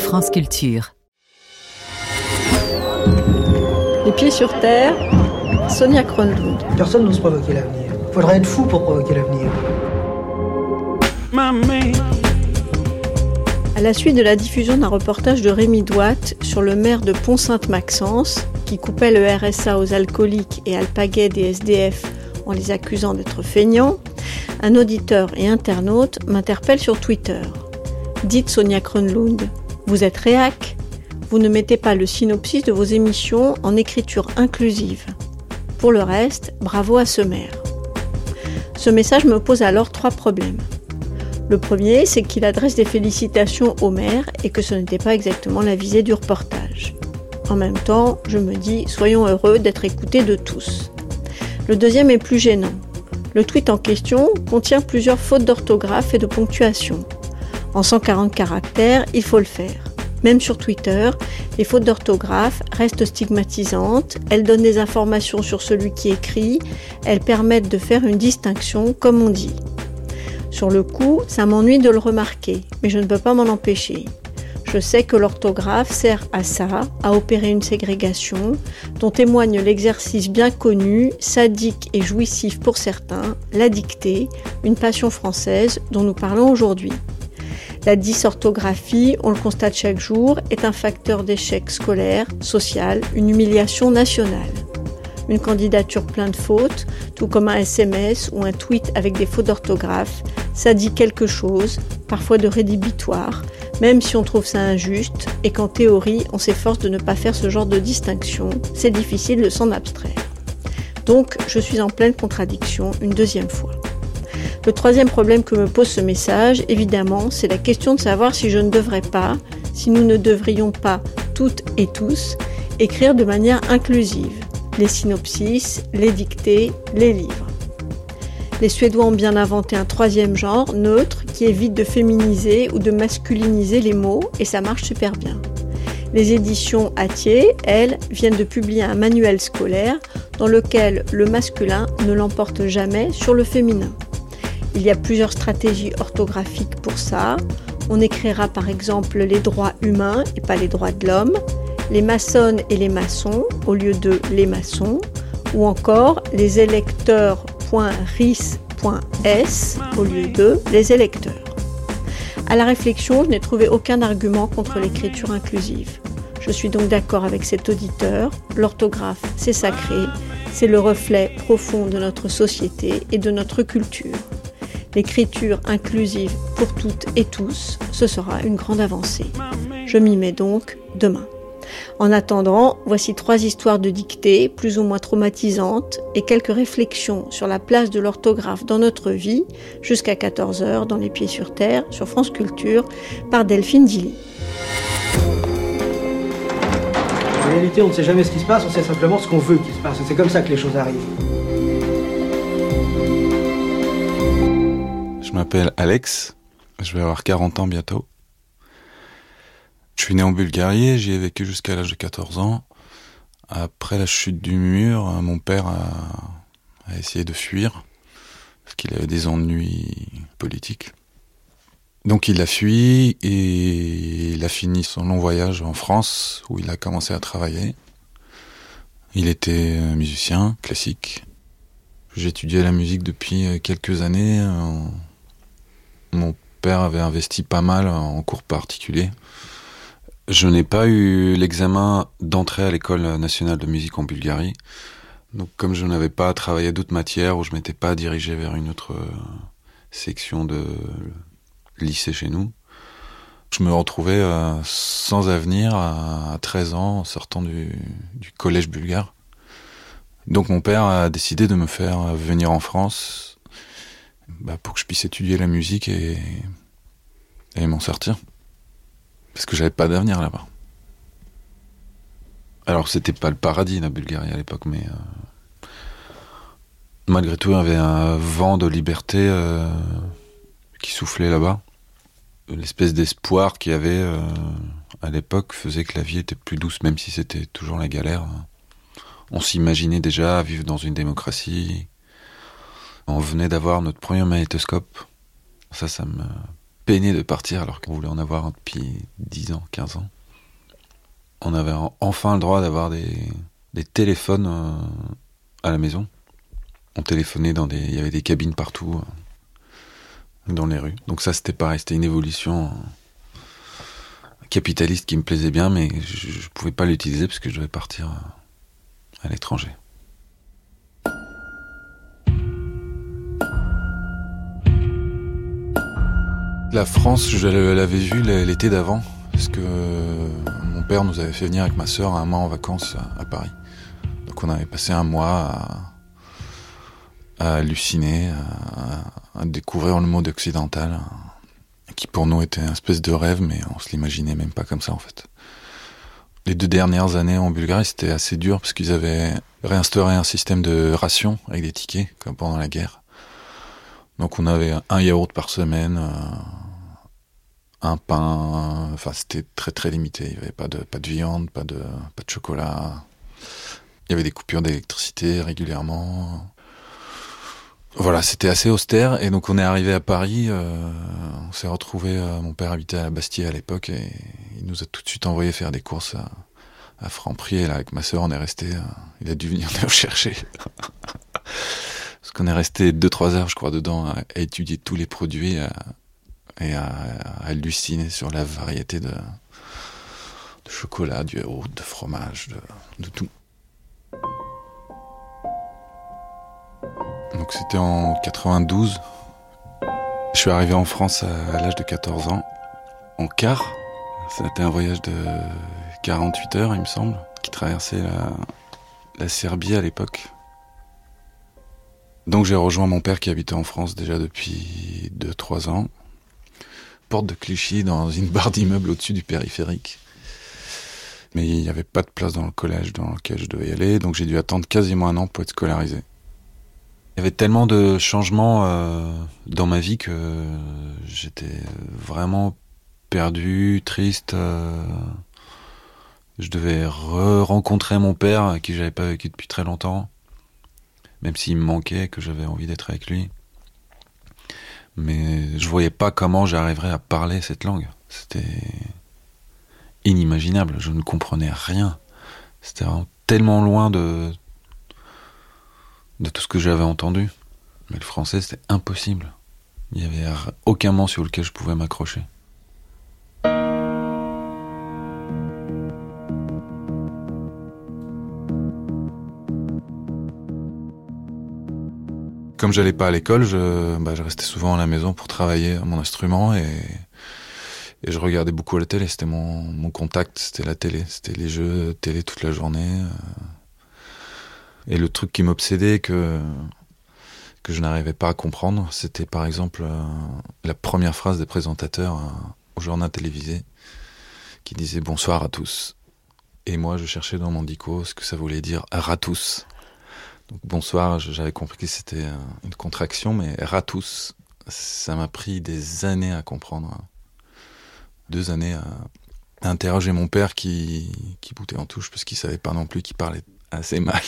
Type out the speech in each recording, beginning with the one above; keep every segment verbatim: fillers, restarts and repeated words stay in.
France Culture. Les pieds sur terre, Sonia Kronlund. Personne n'ose provoquer l'avenir. Il faudrait être fou pour provoquer l'avenir. À la suite de la diffusion d'un reportage de Rémi Douat sur le maire de Pont-Sainte-Maxence, qui coupait le R S A aux alcooliques et alpaguait des S D F en les accusant d'être feignants, un auditeur et internaute m'interpelle sur Twitter. Dites Sonia Kronlund, vous êtes réac ? Vous ne mettez pas le synopsis de vos émissions en écriture inclusive. Pour le reste, bravo à ce maire. Ce message me pose alors trois problèmes. Le premier, c'est qu'il adresse des félicitations au maire et que ce n'était pas exactement la visée du reportage. En même temps, je me dis, soyons heureux d'être écoutés de tous. Le deuxième est plus gênant. Le tweet en question contient plusieurs fautes d'orthographe et de ponctuation. En cent quarante caractères, il faut le faire. Même sur Twitter, les fautes d'orthographe restent stigmatisantes, elles donnent des informations sur celui qui écrit, elles permettent de faire une distinction, comme on dit. Sur le coup, ça m'ennuie de le remarquer, mais je ne peux pas m'en empêcher. Je sais que l'orthographe sert à ça, à opérer une ségrégation, dont témoigne l'exercice bien connu, sadique et jouissif pour certains, la dictée, une passion française dont nous parlons aujourd'hui. La dysorthographie, on le constate chaque jour, est un facteur d'échec scolaire, social, une humiliation nationale. Une candidature pleine de fautes, tout comme un S M S ou un tweet avec des fautes d'orthographe, ça dit quelque chose, parfois de rédhibitoire, même si on trouve ça injuste et qu'en théorie, on s'efforce de ne pas faire ce genre de distinction, c'est difficile de s'en abstraire. Donc, je suis en pleine contradiction une deuxième fois. Le troisième problème que me pose ce message, évidemment, c'est la question de savoir si je ne devrais pas, si nous ne devrions pas, toutes et tous, écrire de manière inclusive les synopsis, les dictées, les livres. Les Suédois ont bien inventé un troisième genre, neutre, qui évite de féminiser ou de masculiniser les mots, et ça marche super bien. Les éditions Hatier, elles, viennent de publier un manuel scolaire dans lequel le masculin ne l'emporte jamais sur le féminin. Il y a plusieurs stratégies orthographiques pour ça. On écrira par exemple les droits humains et pas les droits de l'homme, les maçonnes et les maçons au lieu de les maçons, ou encore les électeurs.ris.s au lieu de les électeurs. À la réflexion, je n'ai trouvé aucun argument contre l'écriture inclusive. Je suis donc d'accord avec cet auditeur, l'orthographe c'est sacré, c'est le reflet profond de notre société et de notre culture. L'écriture inclusive pour toutes et tous, ce sera une grande avancée. Je m'y mets donc demain. En attendant, voici trois histoires de dictées, plus ou moins traumatisantes, et quelques réflexions sur la place de l'orthographe dans notre vie, jusqu'à quatorze heures dans Les Pieds sur Terre, sur France Culture, par Delphine Dilly. En réalité, on ne sait jamais ce qui se passe, on sait simplement ce qu'on veut qu'il se passe. C'est comme ça que les choses arrivent. Je m'appelle Alex, je vais avoir quarante ans bientôt. Je suis né en Bulgarie et j'y ai vécu jusqu'à l'âge de quatorze ans. Après la chute du mur, mon père a, a essayé de fuir parce qu'il avait des ennuis politiques. Donc il a fui et il a fini son long voyage en France où il a commencé à travailler. Il était musicien classique. J'étudiais la musique depuis quelques années. Mon père avait investi pas mal en cours particuliers. Je n'ai pas eu l'examen d'entrée à l'école nationale de musique en Bulgarie. Donc comme je n'avais pas travaillé d'autres matières ou je m'étais pas dirigé vers une autre section de lycée chez nous, je me retrouvais euh, sans avenir à treize ans en sortant du, du collège bulgare. Donc mon père a décidé de me faire venir en France bah, pour que je puisse étudier la musique et, et m'en sortir. Parce que j'avais pas d'avenir là-bas. Alors c'était pas le paradis la Bulgarie à l'époque, mais euh, malgré tout il y avait un vent de liberté euh, qui soufflait là-bas. L'espèce d'espoir qu'il y avait euh, à l'époque faisait que la vie était plus douce, même si c'était toujours la galère. On s'imaginait déjà vivre dans une démocratie. On venait d'avoir notre premier magnétoscope. Ça, ça me peiné de partir alors qu'on voulait en avoir un depuis dix ans, quinze ans. On avait enfin le droit d'avoir des, des téléphones euh, à la maison. On téléphonait dans des... Il y avait des cabines partout, euh, dans les rues. Donc ça, c'était pareil, c'était une évolution euh, capitaliste qui me plaisait bien, mais je, je pouvais pas l'utiliser parce que je devais partir euh, à l'étranger. La France, je l'avais vue l'été d'avant, parce que mon père nous avait fait venir avec ma sœur un mois en vacances à Paris. Donc on avait passé un mois à, à halluciner, à, à découvrir le monde occidental, qui pour nous était une espèce de rêve, mais on se l'imaginait même pas comme ça en fait. Les deux dernières années en Bulgarie, c'était assez dur, parce qu'ils avaient réinstauré un système de rations avec des tickets, comme pendant la guerre. Donc on avait un yaourt par semaine, euh, un pain, enfin c'était très très limité. Il n'y avait pas de, pas de viande, pas de, pas de chocolat. Il y avait des coupures d'électricité régulièrement. Voilà, c'était assez austère. Et donc on est arrivé à Paris, euh, on s'est retrouvé, euh, mon père habitait à la Bastille à l'époque, et il nous a tout de suite envoyé faire des courses à, à Franprix. Et là avec ma sœur on est resté, euh, il a dû venir nous chercher. Parce qu'on est resté deux trois heures, je crois, dedans, à, à étudier tous les produits à, et à, à halluciner sur la variété de, de chocolat, du yaourt, de fromage, de, de tout. Donc c'était en quatre-vingt-douze. Je suis arrivé en France à, à l'âge de quatorze ans, en car. Ça a été un voyage de quarante-huit heures, il me semble, qui traversait la, la Serbie à l'époque. Donc j'ai rejoint mon père qui habitait en France déjà depuis deux trois ans. Porte de Clichy, dans une barre d'immeuble au-dessus du périphérique. Mais il n'y avait pas de place dans le collège dans lequel je devais y aller, donc j'ai dû attendre quasiment un an pour être scolarisé. Il y avait tellement de changements euh, dans ma vie que j'étais vraiment perdu, triste. Euh, je devais re-rencontrer mon père, avec qui j'avais pas vécu depuis très longtemps. Même s'il me manquait, que j'avais envie d'être avec lui. Mais je voyais pas comment j'arriverais à parler cette langue. C'était inimaginable, je ne comprenais rien. C'était vraiment tellement loin de, de tout ce que j'avais entendu. Mais le français, c'était impossible. Il n'y avait aucun mot sur lequel je pouvais m'accrocher. Comme j'allais pas à l'école, je, bah, je restais souvent à la maison pour travailler à mon instrument, et, et je regardais beaucoup la télé. C'était mon, mon contact, c'était la télé. C'était les jeux télé toute la journée. Et le truc qui m'obsédait, que, que je n'arrivais pas à comprendre, c'était par exemple euh, la première phrase des présentateurs euh, au journal télévisé, qui disait « Bonsoir à tous ». Et moi, je cherchais dans mon dico ce que ça voulait dire « ratous ». Donc bonsoir, j'avais compris que c'était une contraction, mais ratous, ça m'a pris des années à comprendre. Deux années à, à interroger mon père qui, qui boutait en touche, parce qu'il savait pas non plus qu'il parlait assez mal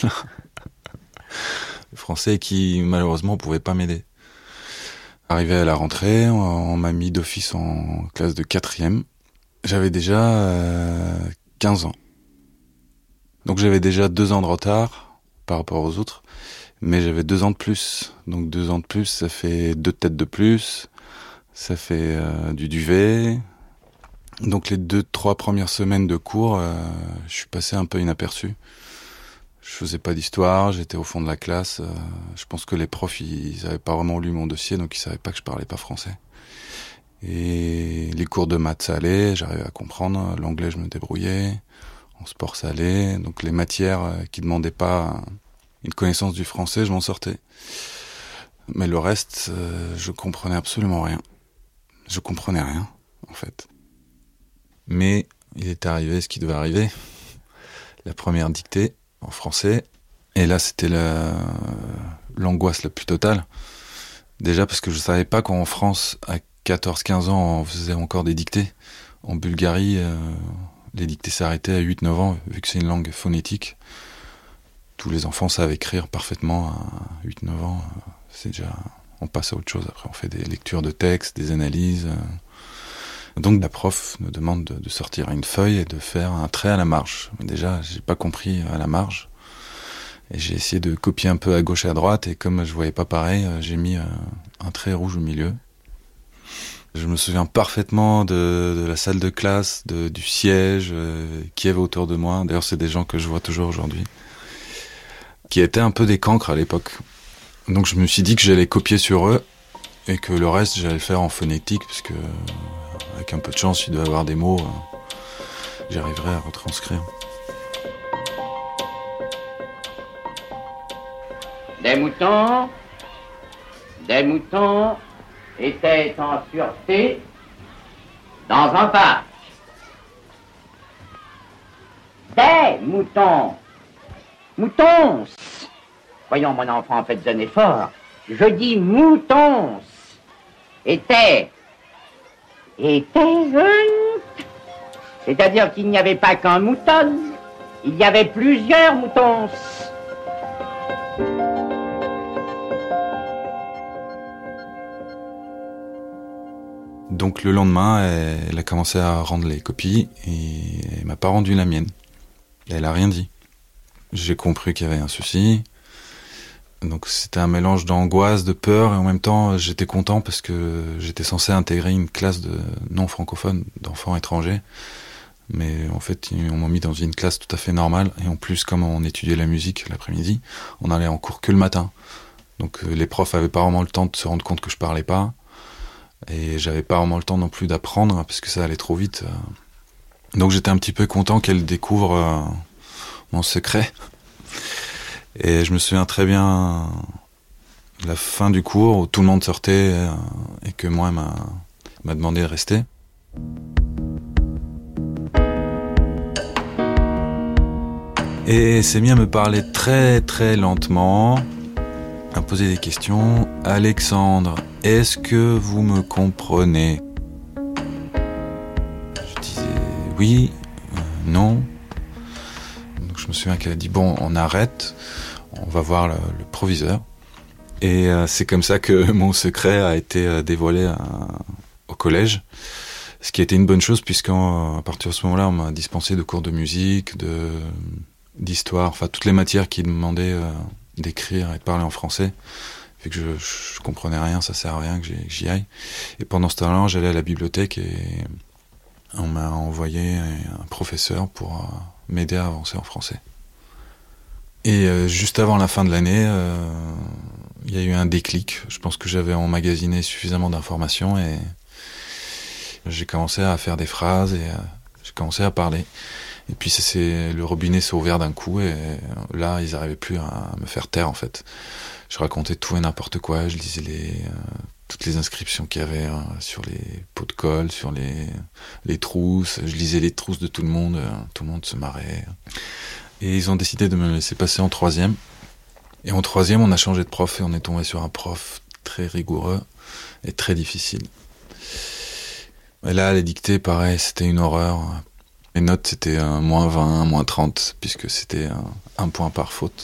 le français, qui malheureusement pouvait pas m'aider. Arrivé à la rentrée, on, on m'a mis d'office en classe de quatrième. J'avais déjà euh, quinze ans. Donc j'avais déjà deux ans de retard par rapport aux autres, mais j'avais deux ans de plus. Donc deux ans de plus, ça fait deux têtes de plus, ça fait euh, du duvet. Donc les deux, trois premières semaines de cours, euh, je suis passé un peu inaperçu. Je faisais pas d'histoire, j'étais au fond de la classe. Euh, je pense que les profs, ils, ils avaient pas vraiment lu mon dossier, donc ils savaient pas que je parlais pas français. Et les cours de maths, ça allait, j'arrivais à comprendre. L'anglais, je me débrouillais. En sport, ça allait. Donc les matières euh, qui demandaient pas une connaissance du français, je m'en sortais. Mais le reste, euh, je comprenais absolument rien. Je comprenais rien, en fait. Mais il est arrivé ce qui devait arriver. La première dictée en français. Et là, c'était la, l'angoisse la plus totale. Déjà parce que je savais pas qu'en France, à quatorze quinze ans, on faisait encore des dictées. En Bulgarie, euh, les dictées s'arrêtaient à huit neuf ans, vu que c'est une langue phonétique. Tous les enfants savent écrire parfaitement à huit neuf ans. C'est déjà, on passe à autre chose. Après, on fait des lectures de textes, des analyses. Donc la prof me demande de, de sortir une feuille et de faire un trait à la marge. Mais déjà, j'ai pas compris à la marge. Et j'ai essayé de copier un peu à gauche et à droite, et comme je voyais pas pareil, j'ai mis euh, un trait rouge au milieu. Je me souviens parfaitement de, de la salle de classe, de, du siège, euh, qui y avait autour de moi. D'ailleurs, c'est des gens que je vois toujours aujourd'hui, qui étaient un peu des cancres à l'époque. Donc je me suis dit que j'allais copier sur eux, et que le reste, j'allais le faire en phonétique, parce que, avec un peu de chance, il doit y avoir des mots, euh, j'arriverai à retranscrire. Des moutons, des moutons étaient en sûreté dans un parc. Des moutons, moutons. Voyons mon enfant, faites un effort. Je dis moutons. Étaient, étaient, c'est-à-dire qu'il n'y avait pas qu'un mouton, il y avait plusieurs moutons. Donc le lendemain, elle a commencé à rendre les copies et elle m'a pas rendu la mienne. Elle a rien dit. J'ai compris qu'il y avait un souci. Donc c'était un mélange d'angoisse, de peur, et en même temps j'étais content parce que j'étais censé intégrer une classe de non francophones, d'enfants étrangers. Mais en fait, on m'a mis dans une classe tout à fait normale. Et en plus, comme on étudiait la musique l'après-midi, on allait en cours que le matin. Donc les profs avaient pas vraiment le temps de se rendre compte que je parlais pas. Et j'avais pas vraiment le temps non plus d'apprendre, parce que ça allait trop vite. Donc j'étais un petit peu content qu'elle découvre euh, mon secret. Et je me souviens très bien la fin du cours où tout le monde sortait euh, et que moi, elle m'a, m'a demandé de rester. Et elle s'est mise à me parler très très lentement, à poser des questions. « Alexandre, est-ce que vous me comprenez ?» Je disais « oui, euh, non ». Donc je me souviens qu'elle a dit « bon, on arrête, on va voir le, le proviseur ». Et euh, c'est comme ça que mon secret a été euh, dévoilé à, au collège. Ce qui a été une bonne chose, puisqu'à partir de ce moment-là, on m'a dispensé de cours de musique, de, d'histoire, enfin toutes les matières qui demandaient euh, d'écrire et de parler en français. Vu que je, je comprenais rien, ça sert à rien que j'y aille. Et pendant ce temps-là, j'allais à la bibliothèque et on m'a envoyé un professeur pour euh, m'aider à avancer en français. Et euh, juste avant la fin de l'année, euh, il y a eu un déclic. Je pense que j'avais emmagasiné suffisamment d'informations et j'ai commencé à faire des phrases et euh, j'ai commencé à parler. Et puis c'est, c'est, le robinet s'est ouvert d'un coup et là, ils n'arrivaient plus à me faire taire en fait. Je racontais tout et n'importe quoi, je lisais les, euh, toutes les inscriptions qu'il y avait euh, sur les pots de colle, sur les, les trousses. Je lisais les trousses de tout le monde, euh, tout le monde se marrait. Et ils ont décidé de me laisser passer en troisième. Et en troisième, on a changé de prof et on est tombé sur un prof très rigoureux et très difficile. Et là, les dictées, pareil, c'était une horreur. Les notes, c'était un moins vingt, moins trente, puisque c'était un, un point par faute.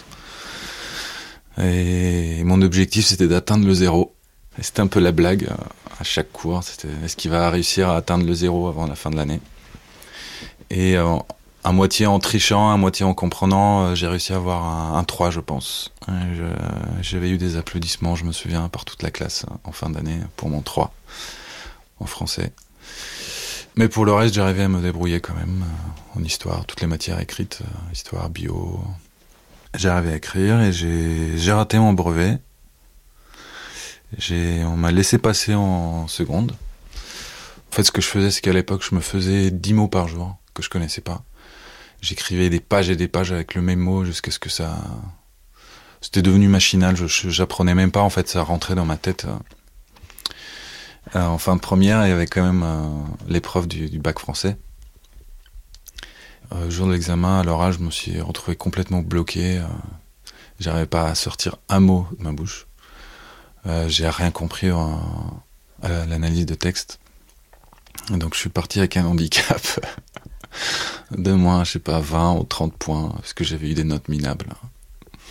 Et mon objectif, c'était d'atteindre le zéro. Et c'était un peu la blague à chaque cours. C'était, est-ce qu'il va réussir à atteindre le zéro avant la fin de l'année ? Et euh, à moitié en trichant, à moitié en comprenant, j'ai réussi à avoir un, un trois, je pense. Je, j'avais eu des applaudissements, je me souviens, par toute la classe en fin d'année pour mon trois en français. Mais pour le reste, j'arrivais à me débrouiller quand même en histoire, toutes les matières écrites, histoire, bio. J'arrivais à écrire et j'ai, j'ai raté mon brevet. J'ai, on m'a laissé passer en seconde. En fait, ce que je faisais, c'est qu'à l'époque, je me faisais dix mots par jour que je connaissais pas. J'écrivais des pages et des pages avec le même mot jusqu'à ce que ça... C'était devenu machinal, je, j'apprenais même pas, en fait, ça rentrait dans ma tête. Euh, en fin de première, il y avait quand même euh, l'épreuve du, du bac français. Euh, le jour de l'examen, à l'oral, je me suis retrouvé complètement bloqué. Euh, j'arrivais pas à sortir un mot de ma bouche. Euh, j'ai rien compris en, à l'analyse de texte. Donc je suis parti avec un handicap de moins, je sais pas, vingt ou trente points, parce que j'avais eu des notes minables.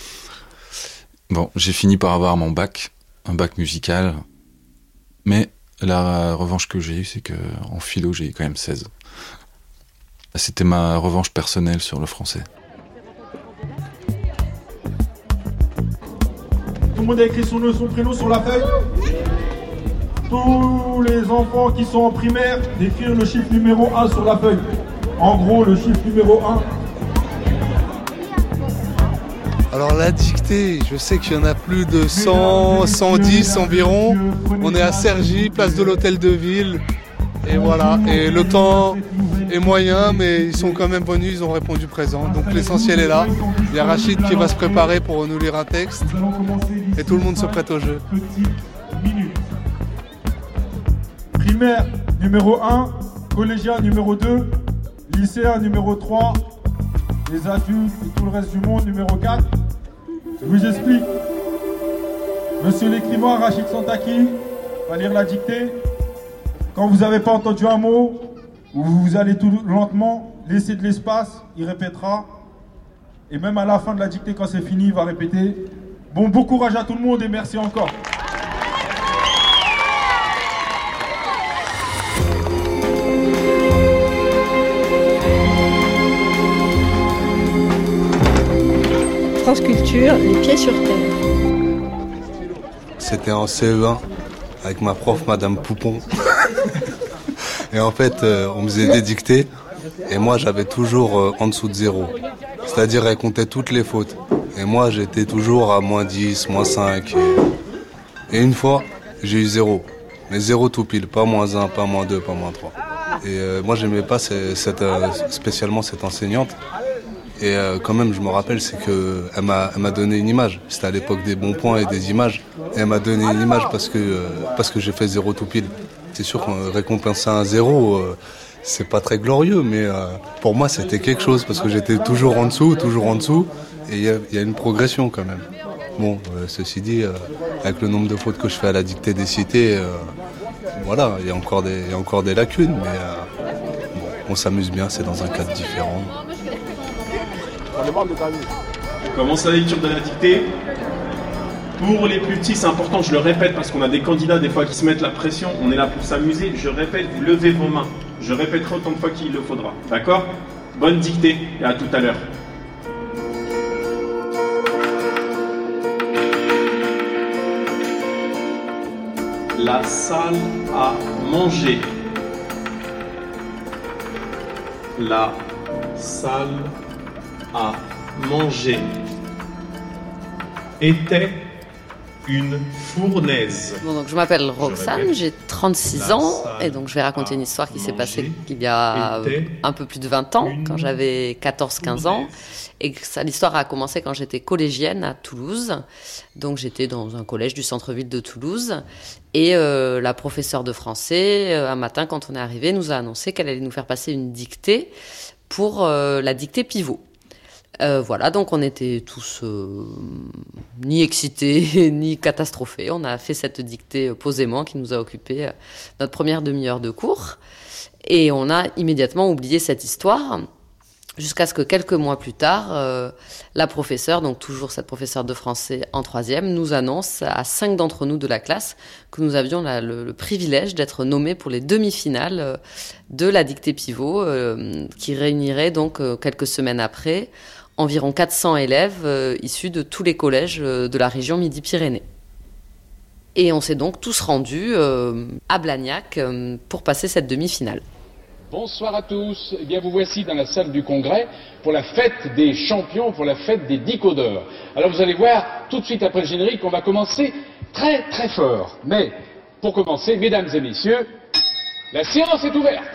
Bon, j'ai fini par avoir mon bac, un bac musical, mais La revanche que j'ai eue, c'est qu'en philo, j'ai eu quand même seize. C'était ma revanche personnelle sur le français. Tout le monde a écrit son nom et son prénom sur la feuille. Tous les enfants qui sont en primaire, d'écrire le chiffre numéro un sur la feuille. En gros, le chiffre numéro un. Alors la dictée, je sais qu'il y en a plus de cent, cent dix environ. On est à Cergy, place de l'Hôtel de Ville. Et voilà, et le temps est moyen, mais ils sont quand même venus, ils ont répondu présent. Donc l'essentiel est là. Il y a Rachid qui va se préparer pour nous lire un texte. Et tout le monde se prête au jeu. Primaire numéro un, collégien numéro deux, lycéen numéro trois, les adultes et tout le reste du monde numéro quatre. Je vous explique. Monsieur l'écrivain Rachid Santaki va lire la dictée. Quand vous n'avez pas entendu un mot, ou vous allez tout lentement, laissez de l'espace, il répétera. Et même à la fin de la dictée, quand c'est fini, il va répéter. Bon, bon courage à tout le monde et merci encore. France Culture, les pieds sur terre. C'était en C E un avec ma prof, Madame Poupon. Et en fait, euh, on me faisait des dictées et moi j'avais toujours euh, en dessous de zéro. C'est-à-dire elle comptait toutes les fautes. Et moi j'étais toujours à moins dix, moins cinq. Et, et une fois, j'ai eu zéro. Mais zéro tout pile, pas moins un, pas moins deux, pas moins trois. Et euh, moi j'aimais pas cette, cette, euh, spécialement cette enseignante. Et euh, quand même, je me rappelle, c'est que elle m'a, elle m'a donné une image. C'était à l'époque des bons points et des images. Et elle m'a donné une image parce que euh, parce que j'ai fait zéro tout pile. C'est sûr qu'on récompensait un zéro, euh, c'est pas très glorieux, mais euh, pour moi, c'était quelque chose parce que j'étais toujours en dessous, toujours en dessous, et il y, y a une progression quand même. Bon, euh, ceci dit, euh, avec le nombre de fautes que je fais à la dictée des cités, euh, voilà, il y a encore des, il y a encore des lacunes, mais euh, bon, on s'amuse bien, c'est dans un cadre différent. On commence la lecture de la dictée. Pour les plus petits, c'est important, je le répète, parce qu'on a des candidats des fois qui se mettent la pression. On est là pour s'amuser. Je répète, vous levez vos mains. Je répéterai autant de fois qu'il le faudra. D'accord ? Bonne dictée et à tout à l'heure. La salle à manger. La salle à manger était une fournaise. Bon, donc je m'appelle Roxane, j'ai trente-six ans et donc je vais raconter une histoire qui s'est passée il y a un peu plus de vingt ans, quand j'avais quatorze quinze ans. Et ça, l'histoire a commencé quand j'étais collégienne à Toulouse. Donc j'étais dans un collège du centre-ville de Toulouse. Et euh, la professeure de français, euh, un matin quand on est arrivé, nous a annoncé qu'elle allait nous faire passer une dictée pour euh, la dictée pivot. Euh, voilà, donc on était tous euh, ni excités, ni catastrophés. On a fait cette dictée euh, posément qui nous a occupé euh, notre première demi-heure de cours. Et on a immédiatement oublié cette histoire, jusqu'à ce que quelques mois plus tard, euh, la professeure, donc toujours cette professeure de français en troisième, nous annonce à cinq d'entre nous de la classe que nous avions la, le, le privilège d'être nommés pour les demi-finales euh, de la dictée pivot, euh, qui réunirait donc euh, quelques semaines après environ quatre cents élèves euh, issus de tous les collèges euh, de la région Midi-Pyrénées. Et on s'est donc tous rendus euh, à Blagnac euh, pour passer cette demi-finale. Bonsoir à tous. Eh bien, vous voici dans la salle du congrès pour la fête des champions, pour la fête des dicodeurs. Alors, vous allez voir, tout de suite après le générique, on va commencer très très fort. Mais, pour commencer, mesdames et messieurs, la séance est ouverte.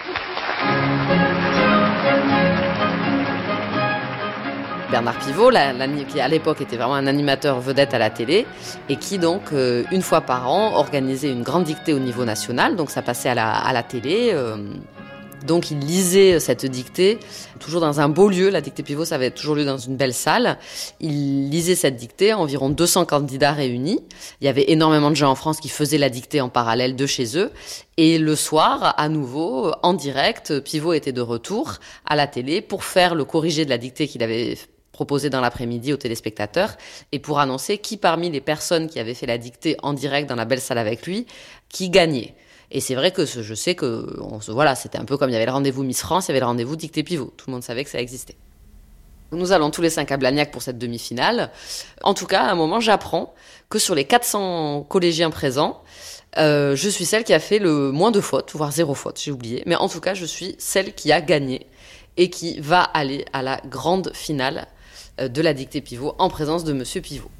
Bernard Pivot, la, la, qui à l'époque était vraiment un animateur vedette à la télé et qui donc euh, une fois par an organisait une grande dictée au niveau national, donc ça passait à la, à la télé. Euh, donc il lisait cette dictée toujours dans un beau lieu. La dictée Pivot, ça avait toujours lieu dans une belle salle. Il lisait cette dictée, environ deux cents candidats réunis. Il y avait énormément de gens en France qui faisaient la dictée en parallèle de chez eux. Et le soir, à nouveau, en direct, Pivot était de retour à la télé pour faire le corrigé de la dictée qu'il avait proposé dans l'après-midi aux téléspectateurs et pour annoncer qui parmi les personnes qui avaient fait la dictée en direct dans la belle salle avec lui, qui gagnait. Et c'est vrai que je sais que on se, voilà, c'était un peu comme il y avait le rendez-vous Miss France, il y avait le rendez-vous dictée pivot. Tout le monde savait que ça existait. Nous allons tous les cinq à Blagnac pour cette demi-finale. En tout cas, à un moment, j'apprends que sur les quatre cents collégiens présents, euh, je suis celle qui a fait le moins de fautes, voire zéro faute, j'ai oublié. Mais en tout cas, je suis celle qui a gagné et qui va aller à la grande finale de la dictée pivot en présence de Monsieur Pivot.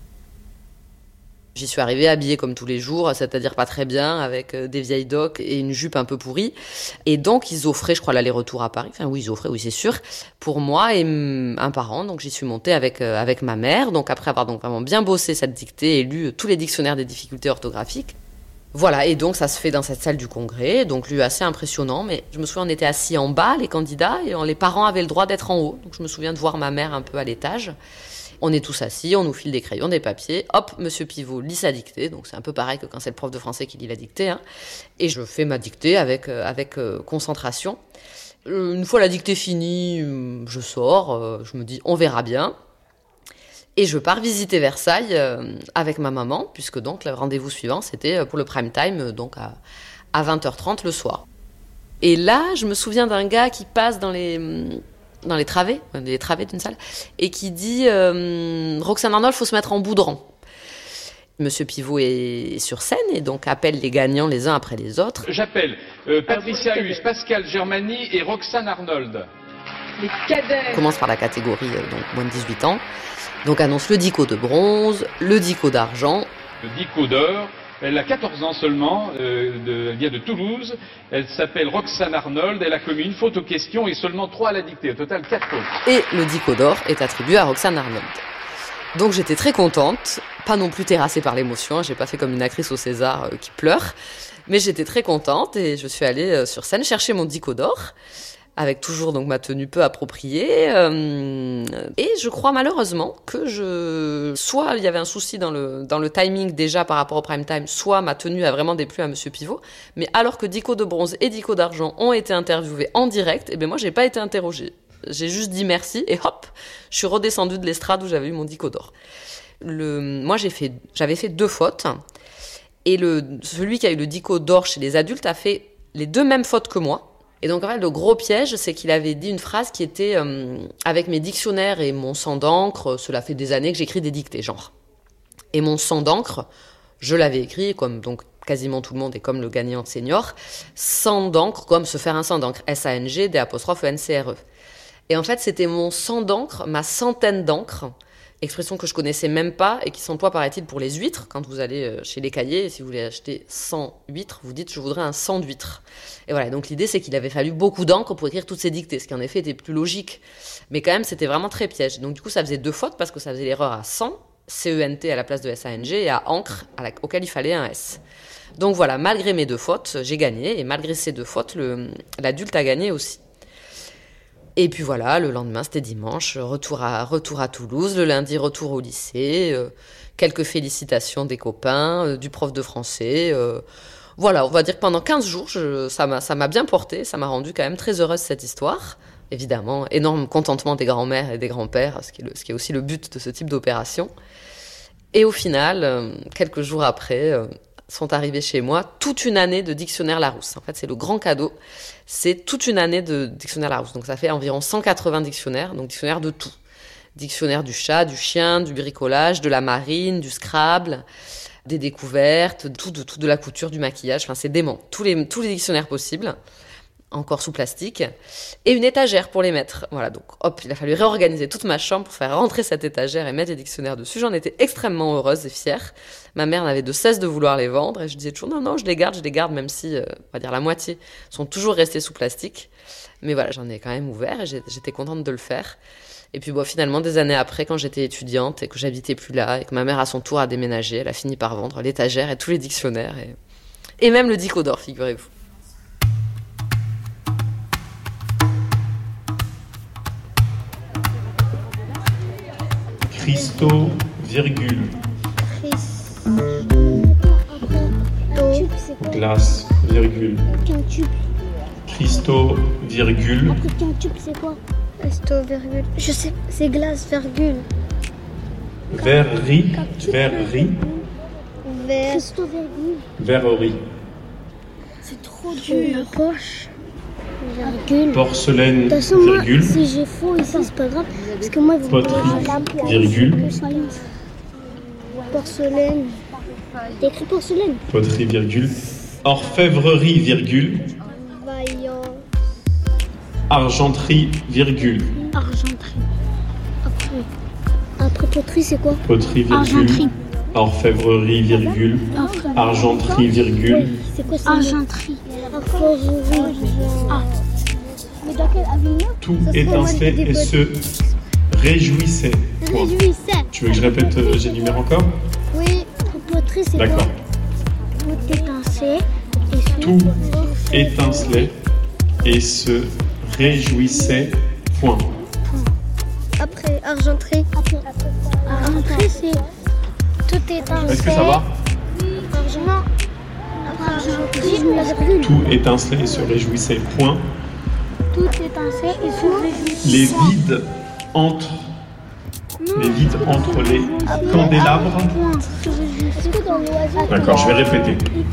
J'y suis arrivée habillée comme tous les jours, c'est-à-dire pas très bien, avec des vieilles docks et une jupe un peu pourrie. Et donc, ils offraient, je crois, l'aller-retour à Paris. Enfin, oui, ils offraient, oui, c'est sûr, pour moi et un parent. Donc, j'y suis montée avec, euh, avec ma mère. Donc, après avoir donc vraiment bien bossé cette dictée et lu tous les dictionnaires des difficultés orthographiques. Voilà, et donc, ça se fait dans cette salle du congrès. Donc, lui, assez impressionnant. Mais je me souviens, on était assis en bas, les candidats, et les parents avaient le droit d'être en haut. Donc, je me souviens de voir ma mère un peu à l'étage. On est tous assis, on nous file des crayons, des papiers. Hop, Monsieur Pivot lit sa dictée. Donc, c'est un peu pareil que quand c'est le prof de français qui lit la dictée. Hein. Et je fais ma dictée avec, euh, avec euh, concentration. Une fois la dictée finie, je sors. Euh, je me dis, on verra bien. Et je pars visiter Versailles euh, avec ma maman, puisque donc le rendez-vous suivant, c'était pour le prime time, donc à, à vingt heures trente le soir. Et là, je me souviens d'un gars qui passe dans les... dans les travées, les travées d'une salle, et qui dit euh, « Roxane Arnold, il faut se mettre en boudran ». Monsieur Pivot est sur scène et donc appelle les gagnants les uns après les autres. J'appelle euh, Patricia Huss, Pascal Germani et Roxane Arnold. Les cadets. On commence par la catégorie euh, donc moins de dix-huit ans. Donc annonce le dico de bronze, le dico d'argent. Le dico d'or. Elle a quatorze ans seulement, euh, de, elle vient de Toulouse, elle s'appelle Roxane Arnold, elle a commis une faute aux questions et seulement trois à la dictée, au total quatre fautes. Et le dico d'or est attribué à Roxane Arnold. Donc j'étais très contente, pas non plus terrassée par l'émotion, j'ai pas fait comme une actrice au César euh, qui pleure, mais j'étais très contente et je suis allée euh, sur scène chercher mon dico d'or, avec toujours donc ma tenue peu appropriée, euh, et je crois malheureusement que je, soit il y avait un souci dans le dans le timing déjà par rapport au prime time, soit ma tenue a vraiment déplu à Monsieur Pivot, mais alors que dico de bronze et dico d'argent ont été interviewés en direct, et ben moi j'ai pas été interrogée, j'ai juste dit merci et hop, je suis redescendue de l'estrade où j'avais eu mon dico d'or. Le, moi j'ai fait, j'avais fait deux fautes, et le celui qui a eu le dico d'or chez les adultes a fait les deux mêmes fautes que moi. Et donc, en fait, le gros piège, c'est qu'il avait dit une phrase qui était euh, « Avec mes dictionnaires et mon sang d'encre, cela fait des années que j'écris des dictées, genre. » Et mon sang d'encre, je l'avais écrit, comme donc quasiment tout le monde et comme le gagnant senior, sang d'encre, comme se faire un sang d'encre, S A N G, D apostrophe E N C R E. Et en fait, c'était mon sang d'encre, ma centaine d'encre, expression que je connaissais même pas et qui s'emploie, paraît-il, pour les huîtres. Quand vous allez chez les cahiers, et si vous voulez acheter cent huîtres, vous dites « je voudrais un sang d'huîtres ». Et voilà, donc l'idée, c'est qu'il avait fallu beaucoup d'encre pour écrire toutes ces dictées, ce qui en effet était plus logique. Mais quand même, c'était vraiment très piège. Donc du coup, ça faisait deux fautes parce que ça faisait l'erreur à sang, C E N T à la place de S A N G, et à encre, à la, auquel il fallait un S. Donc voilà, malgré mes deux fautes, j'ai gagné, et malgré ces deux fautes, le, l'adulte a gagné aussi. Et puis voilà, le lendemain, c'était dimanche, retour à, retour à Toulouse, le lundi, retour au lycée, euh, quelques félicitations des copains, euh, du prof de français. Euh, voilà, on va dire que pendant quinze jours, je, ça, m'a, ça m'a bien porté, ça m'a rendu quand même très heureuse cette histoire. Évidemment, énorme contentement des grands-mères et des grands-pères, ce qui est, le, ce qui est aussi le but de ce type d'opération. Et au final, euh, quelques jours après, euh, sont arrivés chez moi toute une année de dictionnaire Larousse. En fait, c'est le grand cadeau. C'est toute une année de dictionnaire Larousse. Donc, ça fait environ cent quatre-vingts dictionnaires, donc dictionnaire de tout. Dictionnaire du chat, du chien, du bricolage, de la marine, du Scrabble, des découvertes, tout de, tout de la couture, du maquillage. Enfin, c'est dément. Tous les, tous les dictionnaires possibles, encore sous plastique, et une étagère pour les mettre. Voilà, donc hop, il a fallu réorganiser toute ma chambre pour faire rentrer cette étagère et mettre les dictionnaires dessus. J'en étais extrêmement heureuse et fière. Ma mère n'avait de cesse de vouloir les vendre, et je disais toujours non, non, je les garde, je les garde, même si, euh, on va dire la moitié, sont toujours restés sous plastique. Mais voilà, j'en ai quand même ouvert, et j'étais contente de le faire. Et puis bon, finalement, des années après, quand j'étais étudiante et que j'habitais plus là, et que ma mère à son tour a déménagé, elle a fini par vendre l'étagère et tous les dictionnaires, et, et même le dico d'or, figurez-vous. Christo, virgule. Glace, virgule. Christo, virgule. Après qu'un tube, c'est quoi? Resto, virgule. Je sais, c'est glace, virgule. Verrerie, verrerie, Ver... Resto, virgule. verrerie. C'est trop dur. Poche, virgule. Porcelaine, De toute façon, moi, virgule. si j'ai faux ici, c'est pas grave. Parce que moi, ils vont Poterie, virgule. Porcelaine. T'as écrit porcelaine. Poterie, virgule. Orfèvrerie, virgule. Vaillant. Argenterie, virgule. Argenterie. Après, après poterie, c'est quoi? Poterie, virgule. Argenterie. Orfèvrerie, virgule. Argenterie, virgule. C'est quoi ça? Argenterie. Orfèvrerie. Ah. Mais dans quelle avenue? Tout étincelait et se réjouissait. Point. Réjouissait. Tu veux que je répète, euh, j'énumère encore? Oui, poterie, c'est quoi? D'accord. Tout étincelait et se... Tout étincelait et se réjouissait. Point. Après, argenterie. Après, argenterie, c'est tout étincelait. Est-ce que ça va? Argent. Non. Après, argenterie, la virgule. Tout étincelait et se réjouissait. Point. Tout étincelait et se réjouissait. Les vides entre les vides entre les candélabres. Est-ce que dans l'oiseau... D'accord, je vais répéter.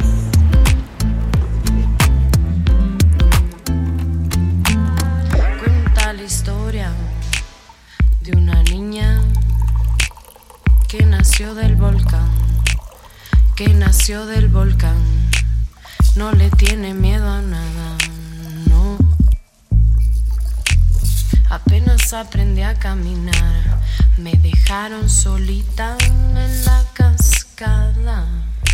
Cuenta la historia de una niña que nació del volcán, que nació del volcán, no le tiene miedo a nada, no. Apenas aprendí a caminar, me dejaron solita en la cascada.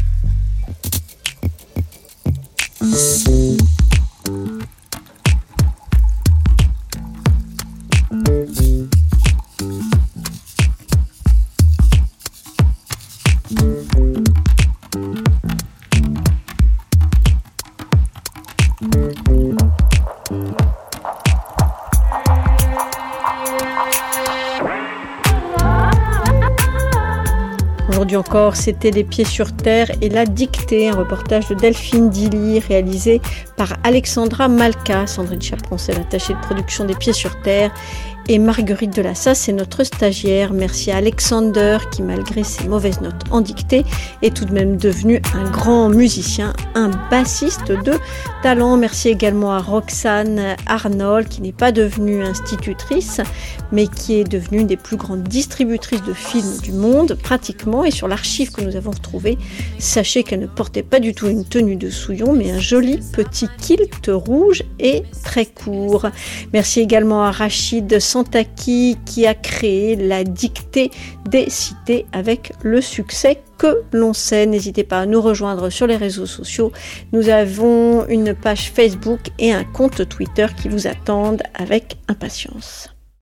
Aujourd'hui encore, c'était Les Pieds sur Terre et La Dictée, un reportage de Delphine Dilly réalisé par Alexandra Malka. Sandrine Chaperon, c'est l'attachée de production des Pieds sur Terre. Et Marguerite Delassa, c'est notre stagiaire. Merci à Alexander qui, malgré ses mauvaises notes en dictée, est tout de même devenu un grand musicien, un bassiste de talent. Merci également à Roxane Arnold qui n'est pas devenue institutrice, mais qui est devenue une des plus grandes distributrices de films du monde, pratiquement. Et sur l'archive que nous avons retrouvée, sachez qu'elle ne portait pas du tout une tenue de souillon, mais un joli petit kilt rouge et très court. Merci également à Rachid Santaki qui a créé La Dictée des cités avec le succès que l'on sait. N'hésitez pas à nous rejoindre sur les réseaux sociaux. Nous avons une page Facebook et un compte Twitter qui vous attendent avec impatience.